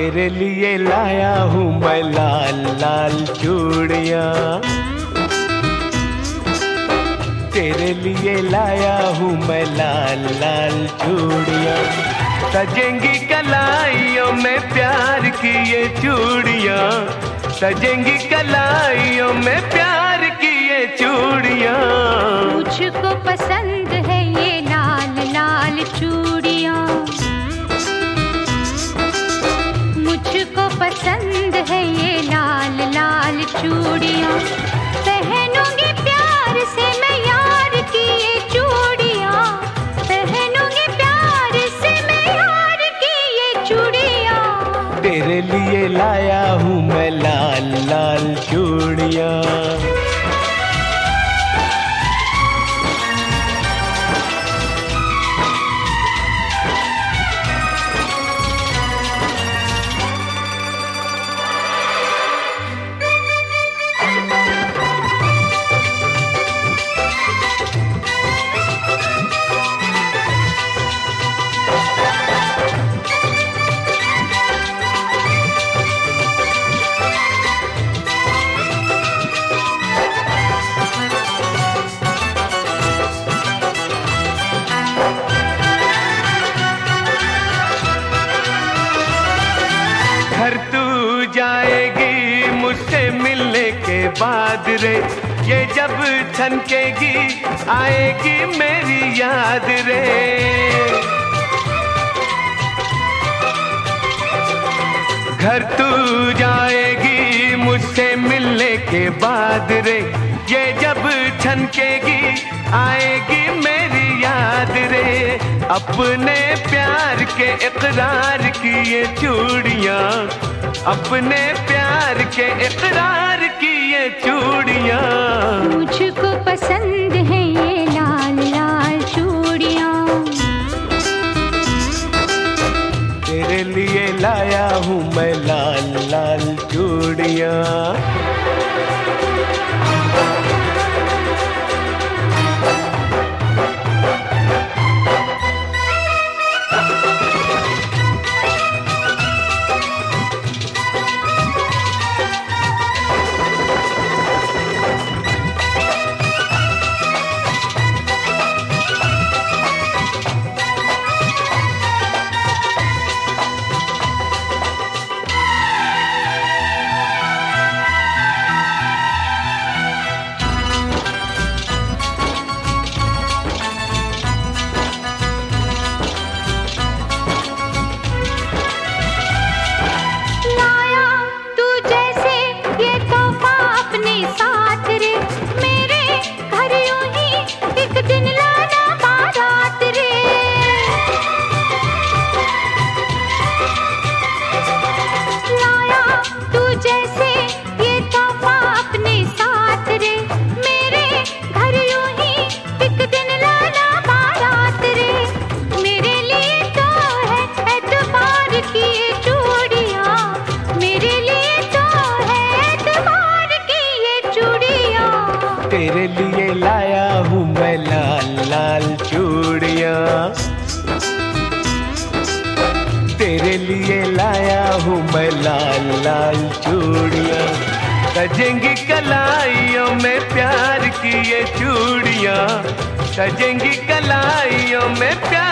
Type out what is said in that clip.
तेरे लिए लाया हूँ मैं लाल लाल चूड़ियाँ, तेरे लिए लाया हूँ मैं लाल लाल चूड़ियाँ। सजेंगी कलाइयों में प्यार की ये चूड़ियाँ, सजेंगी कलाइयों में प्यार की ये चूड़ियाँ। मुझको पसंद है ये लाल लाल चूड़ियाँ, मुझको पसंद है ये लाल लाल चूड़ियाँ। पहनूंगी प्यार से मैं यार की ये चूड़ियाँ, पहनूंगी प्यार से मैं यार की ये चूड़ियाँ। तेरे लिए लाया हूँ मैं लाल लाल चूड़ियाँ। घर तू जाएगी मुझसे मिलने के बाद रे, ये जब छनकेगी आएगी मेरी याद रे। घर तू जाएगी मुझसे मिलने के बाद रे, ये जब छनकेगी आएगी मेरी याद रे। अपने प्यार के इकरार की ये चूड़ियाँ, अपने प्यार के इकरार की ये चूड़ियाँ। मुझको पसंद है ये लाल लाल चूड़ियाँ, तेरे लिए लाया हूँ मैं लाल लाल चूड़ियाँ। तेरे लिए लाया हूँ मैं लाल लाल चूड़ियाँ, तेरे लिए लाया हूँ मैं लाल लाल चूड़ियाँ। सजेंगी कलाइयों में प्यार की ये चूड़ियाँ, सजेंगी कलाइयों में प्यार